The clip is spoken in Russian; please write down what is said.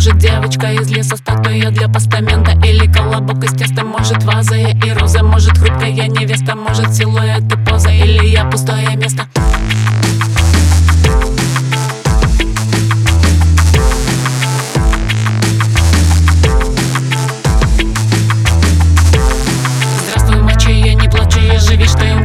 Может девочка из леса, статуя для постамента, или колобок из теста, может ваза и роза, может хрупкая невеста, может силуэт и поза, или я пустое место. Здравствуй, мочи, я не плачу, и живи, что и